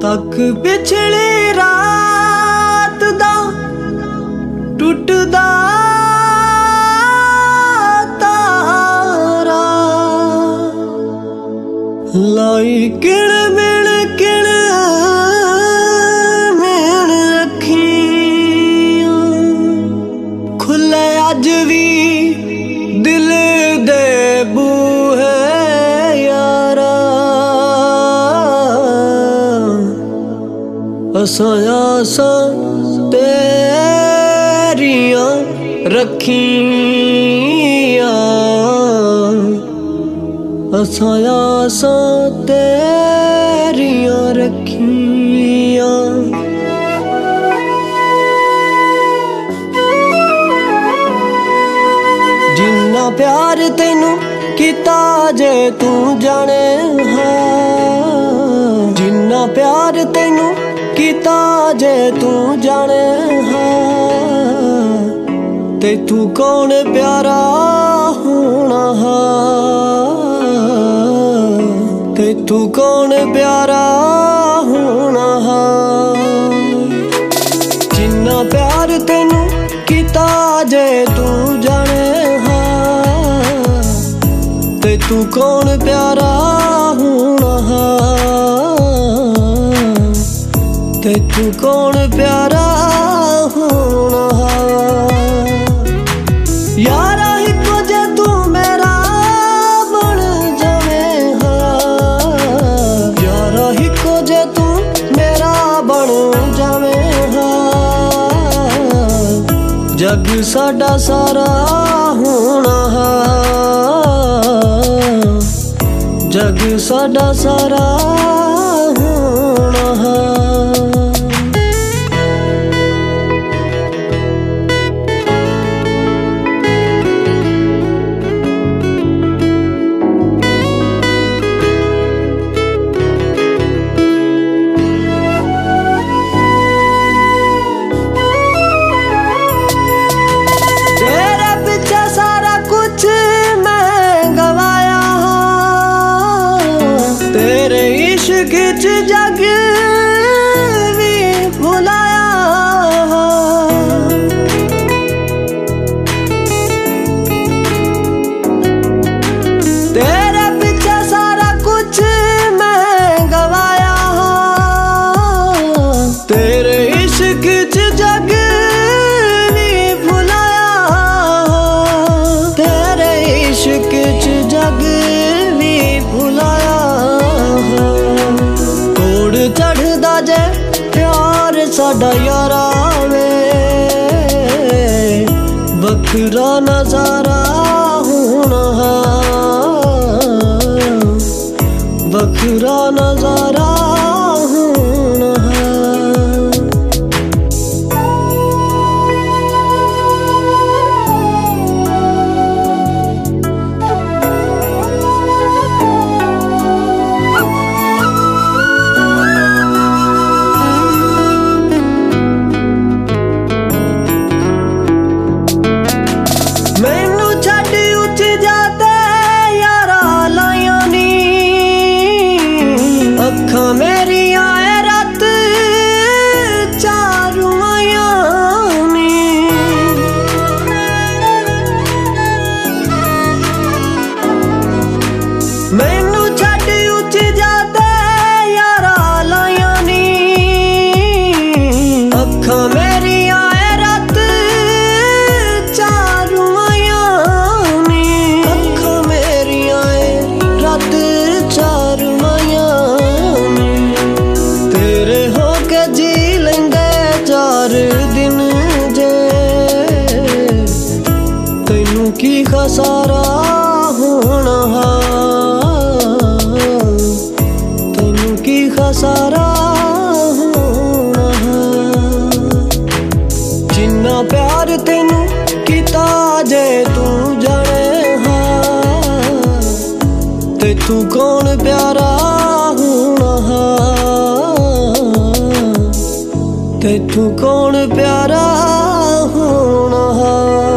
तक पिछली रात दा टुटदा तारा लाई किण मिण किण मिण रखियां खुले अज भी दिल दे बूहे यारा असां आसां तेरियां रखियां असां आसां तेरियां रखियां जिन्ना प्यार तैनू किता जे तू जाने हाँ जिन्ना प्यार तैनू किता जे तू जाने हाँ ते तू कौन प्यारा होना ते तू कौन प्यारा होना जिन्ना प्यार तैनू किता जे तू जाने हाँ ते तू कौन प्यारा होना ते तू कौन प्यारा होना यारा हिको जे तू मेरा बन जावे हाँ यारा हिको जे तू मेरा बन जावे हाँ जग साडा सारा होना जग साडा सारा होना तेरे इश्क च जग भी भुलाया तेरे पीछे सारा कुछ मैं गवाया तेरे इश्क च जग भी भुलाया तेरे इश्क च जग भी भुलाया चढ़दा जे प्यार साडा यारा वे बखरा नजारा होना बखरा नजारा होना मेरी आए रात चारू आयानी मैनू छड़ उच जाते यारा लायानी अखा मेरी आए रात चारू आयानी अखा मेरी आए रात चारू दिन जे तैनू की खसारा होना तैनू की खसारा होना जिन्ना प्यार तैनू किता जे तू जाने हाँ ते तू कौन प्यारा होना ते तू कौन प्यारा होना।